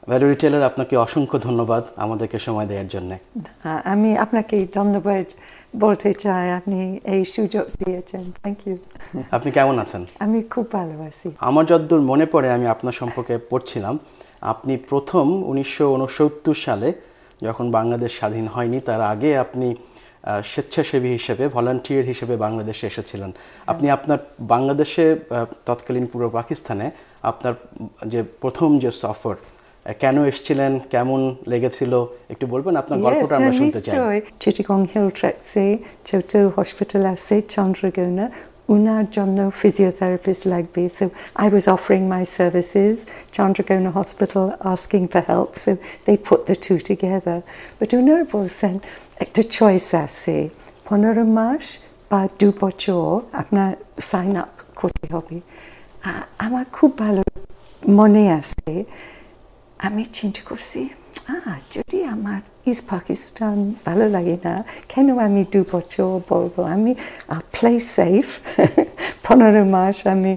Valerie Taylor, আপনাকে অসংখ্য ধন্যবাদ আমাদেরকে সময় দেওয়ার জন্য। আমি আপনাকে ধন্যবাদ বলতে চাই, আপনি এই সুযোগ দিয়েছেন। Thank you. আপনি কেমন আছেন? আমি খুব ভালো আছি। আমার যতদূর মনে পড়ে, আমি আপনার সম্পর্কে পড়ছিলাম, আপনি প্রথম 1969 সালে যখন বাংলাদেশ স্বাধীন হয়নি তার আগে আপনি স্বেচ্ছাসেবী হিসেবে, ভলান্টিয়ার হিসেবে বাংলাদেশে এসেছিলেন। আপনি আপনার বাংলাদেশে তৎকালীন পূর্ব পাকিস্তানে আপনার যে প্রথম যে সফর, কেন এসেছিলেন, কেমন লেগেছিল একটু বলবেন? আপনার গল্পটা আমরা শুনতে চাই। চিটাগং হিল ট্র্যাক্টসে ছোট হসপিটাল আছে চন্দ্রগৌনা, উনার জন্য physiotherapist লাগবে, so I was offering my services, Chandragona Hospital asking for help, so they put the two together. But উনার বলছেন একটা চয়েস আছে, 15 মাস বা 2 বছর আপনার সাইন আপ করতে হবে। আমার খুব ভালো মনে আছে, আমি চিন্তা করছি যদি আমার ইস্ট পাকিস্তান ভালো লাগে না, কেন আমি 2 বছর বলবো, আমি প্লে সেফ 15 মাস আমি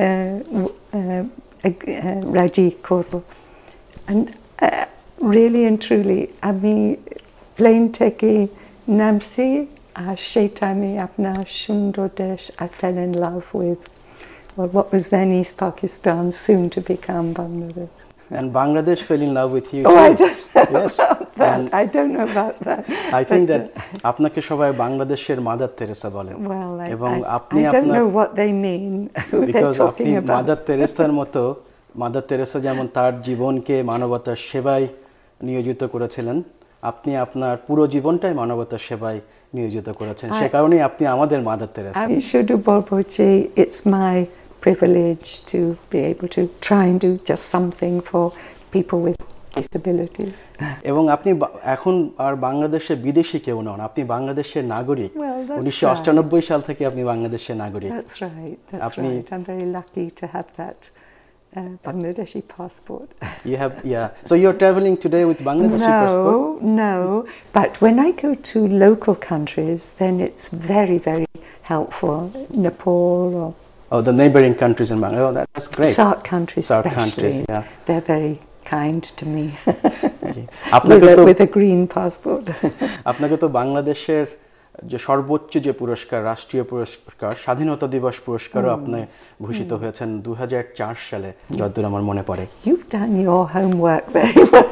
রাজি করবো। And really and truly আমি প্লেন থেকে নামছি, আর সেই টাইমে আপনার সুন্দর দেশ I fell in love with what was then East Pakistan, soon to become Bangladesh. And Bangladesh fell in love with you too. I don't know yes. about that. And I don't know about that. I think that আপনাকে সবাই বাংলাদেশের mother Teresa বলে। Well, এবং আপনি I don't know what they mean. Because আপনি mother তেরেসার মতো, mother Teresa যেমন তার জীবনকে মানবতার সেবায় নিয়োজিত করেছিলেন, আপনি আপনার পুরো জীবনটাই মানবতার সেবায় নিয়োজিত করেছেন। সে কারণেই আপনি আমাদের মাদার তেরেসা। আমি শুধু বলবো যে it's my privilege to be able to try and do just something for people with disabilities. এবং আপনি এখন আর বাংলাদেশে বিদেশি কেউ নন, আপনি বাংলাদেশের নাগরিক। 1998 সাল থেকে আপনি বাংলাদেশের নাগরিক। That's right. That's right. I'm very lucky to have that Bangladeshi passport. You have, yeah. So you're traveling today with Bangladeshi passport? No. But when I go to local countries, then it's very, very helpful. Nepal or the neighboring countries in Bangladesh. Oh, that's great. SAARC countries, SAARC countries, yeah. They're very kind to me. With a green passport. আপনাকে তো বাংলাদেশের যে সর্বোচ্চ যে পুরস্কার, রাষ্ট্রীয় পুরস্কার, স্বাধীনতা দিবস পুরস্কারও আপনি ভূষিত হয়েছেন 2004 সালে, যতদূর আমার মনে পড়ে। You've done your homework very well.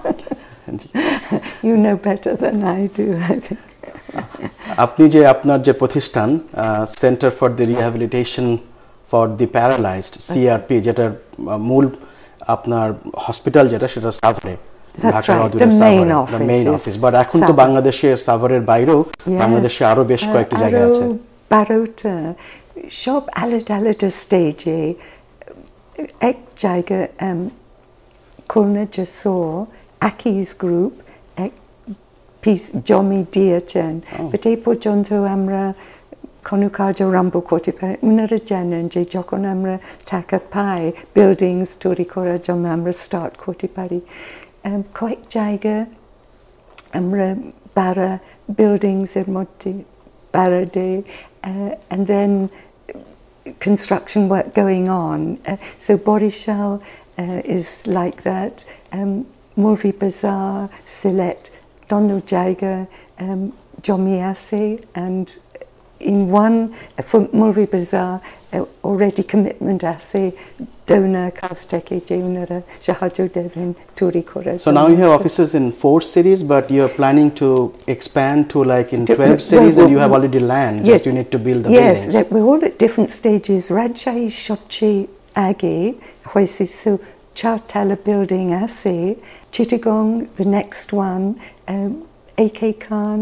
You know better than I do, I think. আপনি যে আপনার যে প্রতিষ্ঠান centre for the rehabilitation for the paralysed, CRP, যেটার মূল আপনার হসপিটাল যেটা, সেটা সাভারে, the main office. বাট এখন তো বাংলাদেশের সাভারের বাইরেও বাংলাদেশে আরো বেশ কয়েকটি জায়গা আছে। বারোটা, সব আলাদা আলাদা স্টেজে। এক জায়গা খুলনা যশোর আকিজ গ্রুপ এক পিস জমি দিয়েছেন, বাট এই পর্যন্ত আমরা কোনো কাজ আরম্ভ করতে পারি। ওনারা জানেন যে যখন আমরা টাকা পাই বিল্ডিংস তৈরি করার জন্য আমরা স্টার্ট করতে পারি। কয়েক জায়গা আমরা বাড়া বিল্ডিংসের মধ্যে বাড়া দেই, and then construction work going on. So Borishal is like that. Mulvi Bazaar, Sylhet, Donald Jaiga, Jomiase, and in one for Mulvi Bazaar already commitment ase donor Kasteke Jaunara Shahajo Devin Turi Kora. So now you have offices in 4 cities, but you are planning to expand to like in 12 cities, and you have already land. Yes, just you need to build the buildings. Yes, we're all at different stages. Rajai Shopchi Age, Hoisi so Chartala building ase, Chittagong the next one, AK Khan,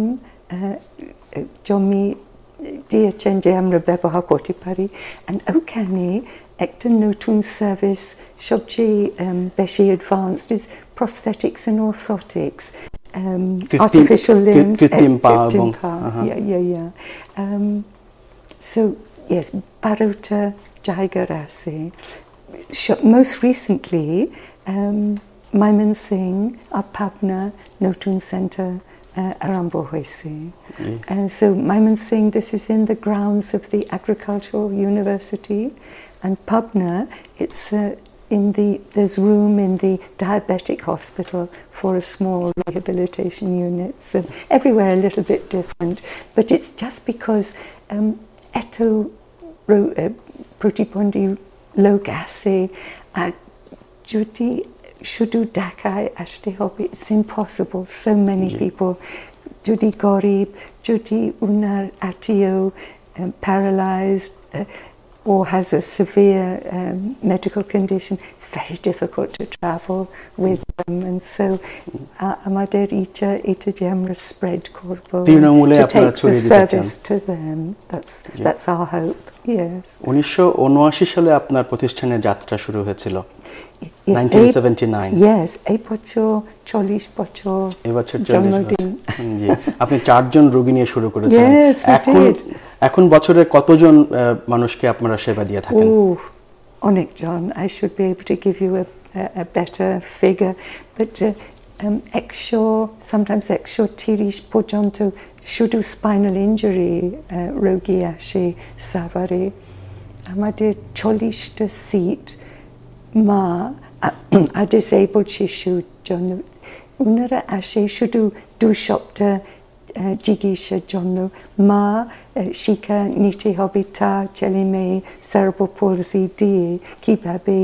Jomi দিয়েছেন যে আমরা ব্যবহার করতে পারি। and ওখানে একটা নতুন service সবচেয়ে বেশি advanced is prosthetics and orthotics, artificial limbs, কৃত্রিম পা। Yeah. So yes, বারোটা জায়গা আছে। Most recently Mymensingh আর পাবনা নতুন সেন্টার আরম্ভ হয়েছে। So Mymensingh, this is in the grounds of the Agricultural University, and Pabna, it's there's room in the diabetic hospital for a small rehabilitation unit. So everywhere a little bit different, but it's just because eto protipondi lok ase jodi shudu Dhakai ashte hobe, it's impossible. So many people, jodi gorib, jodi unar atio paralyzed or has a severe medical condition, it's very difficult to travel with them, and so amader ita je amra spread korbo to take the service to them. That's our hope. Yes. 1979 সালে আপনার প্রতিষ্ঠানের যাত্রা শুরু হয়েছিল। 1979. Yes, এই বছর 40 বছর জন্মদিন। জি, আপনি 4 জন রোগী নিয়ে শুরু করেছেন। Yes, we did. এখন বছরে কতজন মানুষকে আপনারা সেবা দিয়ে থাকেন? অনেক জন. I should be able to give you a better figure, but sometimes 130 পর্যন্ত শুধু স্পাইনাল ইনজুরি রোগী আসে সাভারে। আমাদের 40টা সিট মা আর ডিসেবলড শিশুর জন্য। ওনারা আসে শুধু 2 সপ্তাহ চিকিৎসার জন্য। মা শিক্ষা নিতে হবে তার ছেলে মেয়ে সেরেব্রাল পলসি দিয়ে কীভাবে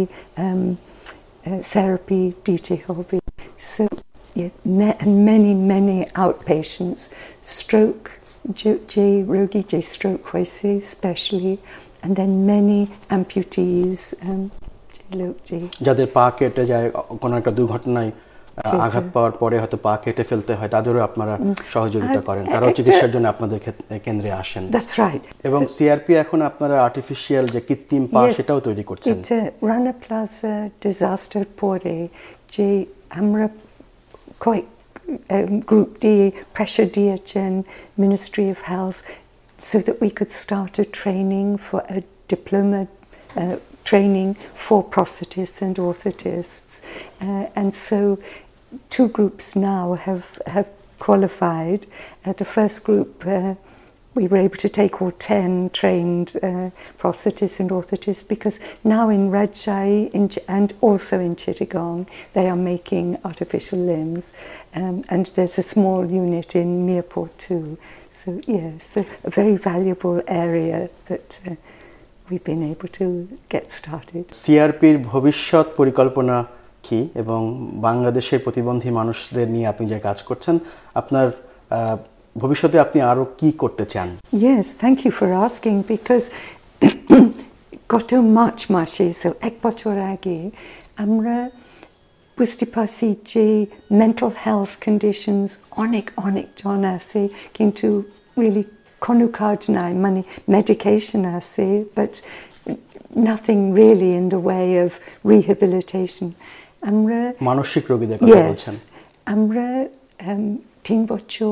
থেরাপি দিতে হবে। So yes, many outpatients, stroke, যে রোগী যে stroke হয়েছে especially, and then many amputees, যাদের পা কেটে যায় কোনো একটা দুর্ঘটনায় আঘাত পাওয়ার পরে হয়তো পা কেটে ফেলতে হয়, তাদেরও আপনারা সহযোগিতা করেন, তারাও চিকিৎসার জন্য আপনাদের কেন্দ্রে আসেন। That's right. এবং সিআরপি এখন আপনারা আর্টিফিশিয়াল যে কৃত্রিম পা সেটাও তৈরি করছেন। রানা প্লাজা ডিজাস্টার পরে যে আমরা কয়েক গ্রুপ দিয়ে প্রেশার দিয়েছেন ministry of health so that we could start a training for a diploma training for prosthetists and orthotists, and so 2 groups now have qualified. The first group we were able to take all 10 trained prosthetists and orthotists, because now in Rajshahi and also in Chittagong they are making artificial limbs, and there's a small unit in Mirpur too. So yes, a very valuable area that we've been able to get started. সিআরপির ভবিষ্যৎ পরিকল্পনা কি, এবং বাংলাদেশের প্রতিবন্ধী মানুষদের নিয়ে আপনি যে কাজ করছেন, আপনার ভবিষ্যতে আপনি আরো কি করতে চান? Yes, thank you for asking, because গত মার্চে এক বছর আগে আমরা বুঝতে পারছি যে মেন্টাল হেলথ কন্ডিশনস অনেক জন আছে, কিন্তু রিয়েলি কোনো কাজ নাই, মানে মেডিকেশন আছে, but nothing really in the way of rehabilitation. আমরা মানসিক রোগীদের কথা বলছেন। আমরা 3 বছর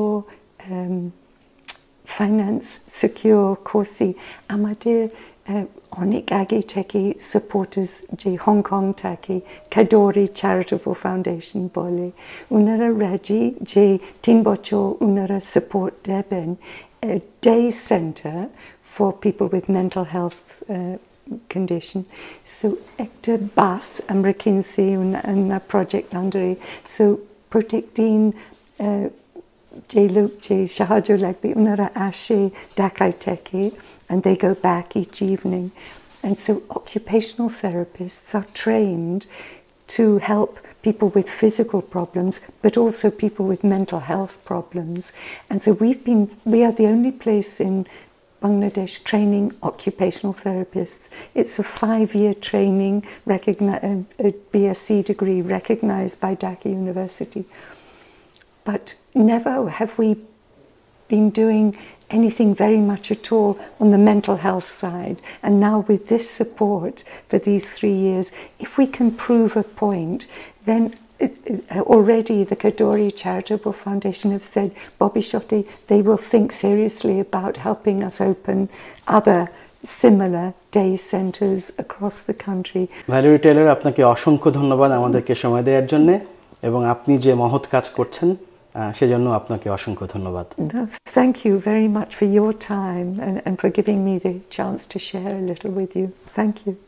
ফাইন্যান্স সিকিউর করছি। আমাদের অনেক আগে থেকে সাপোর্টার্স যে হংকং থাকে কাদরি চ্যারিটেবল ফাউন্ডেশন বলে, ওনারা রাজি যে 3 বছর ওনারা সাপোর্ট দেবেন। Day center for people with mental health condition. So একটা বাস আমরা কিনছি una project under it. So protecting যে লোক যে সাহায্য লাগবে ওনারা আসে ঢাকায় থেকে, and they go back each evening. And so occupational therapists are trained to help people with physical problems, but also people with mental health problems. And so we are the only place in Bangladesh training occupational therapists. It's a 5-year training, a BSc degree recognised by Dhaka University. But never have we been doing anything very much at all on the mental health side. And now with this support for these 3 years, if we can prove a point, then already the Kadori Charitable Foundation have said, Bobby Shoti, they will think seriously about helping us open other similar day centres across the country. Valerie Taylor, আপনাকে অসংখ্য ধন্যবাদ আমাদেরকে সময় দেওয়ার জন্য, এবং আপনি যে মহৎ কাজ করছেন সেজন্য আপনাকে অসংখ্য ধন্যবাদ। Thank you very much for your time and for giving me the chance to share a little with you. Thank you.